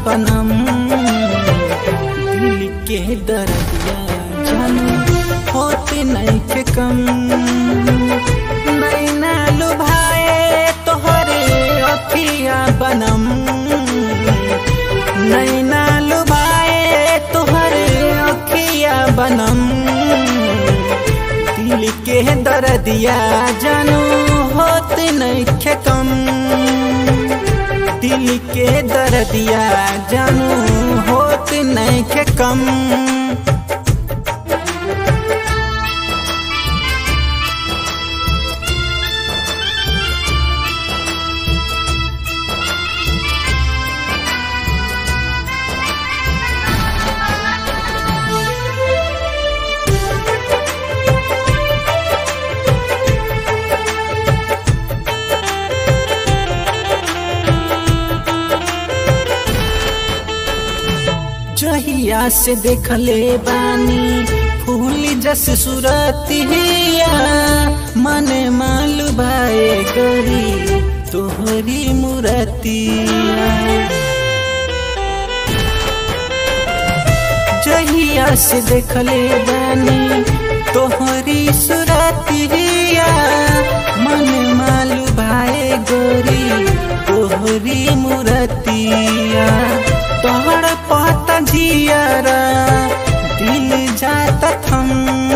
बनम दिल के दर्दिया जानू होते नहीं के कम नैना लुभाए तोहरे अखिया बनम नैना लुभाए तोहरे अखिया बनम दिल के दर्दिया जानू होते नहीं के कम दिल के दर्दिया जानू होत नहीं के कम जहिया से देखले बानी फूल जस सूरतिया मने मालू भाए गरी तोहरी मूरतिया जहिया से देखले बानी तोहरी सूरतिया मने मालू भाए गरी तोहरी मूरतिया तोहर पाता जियारा दिल जाता थम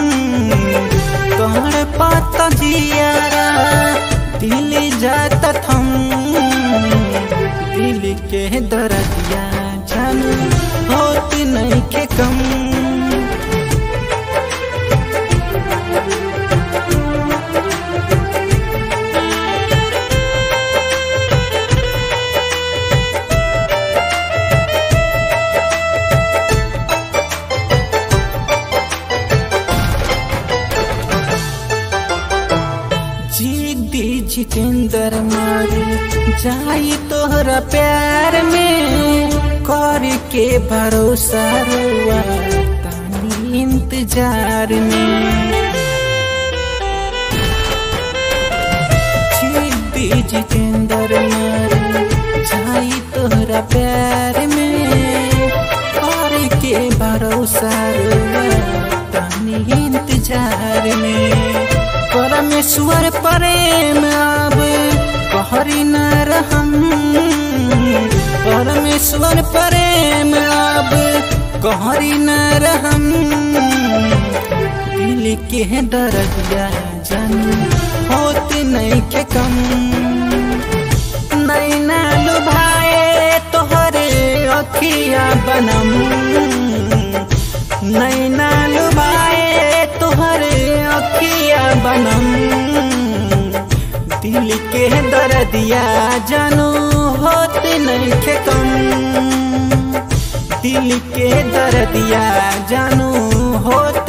तोहर पाता जियारा दिल जाता थम दिल के दर्दिया जानू होत नहीं के कम जितेंद्र मारी जाई तोहरा प्यार में कर के भरोसा रुआ तानी इंतजार में जितेंद्र मारी जाई तोहरा प्यार में कर के भरोसा रुआ तानी इंतजार में परमेश्वर प्रेम अब कहरी न रहम परमेश्वर प्रेम अब कहरी न रहम दिल के दर्दिया जानू होत नहीं के कम नैना लुभाए तोहरे अखिया बनम नैना लुभाए तोहरे अखिया बनम दिल के दर्दिया जानू होत नहीं के कम दिल के दर्दिया जानू होत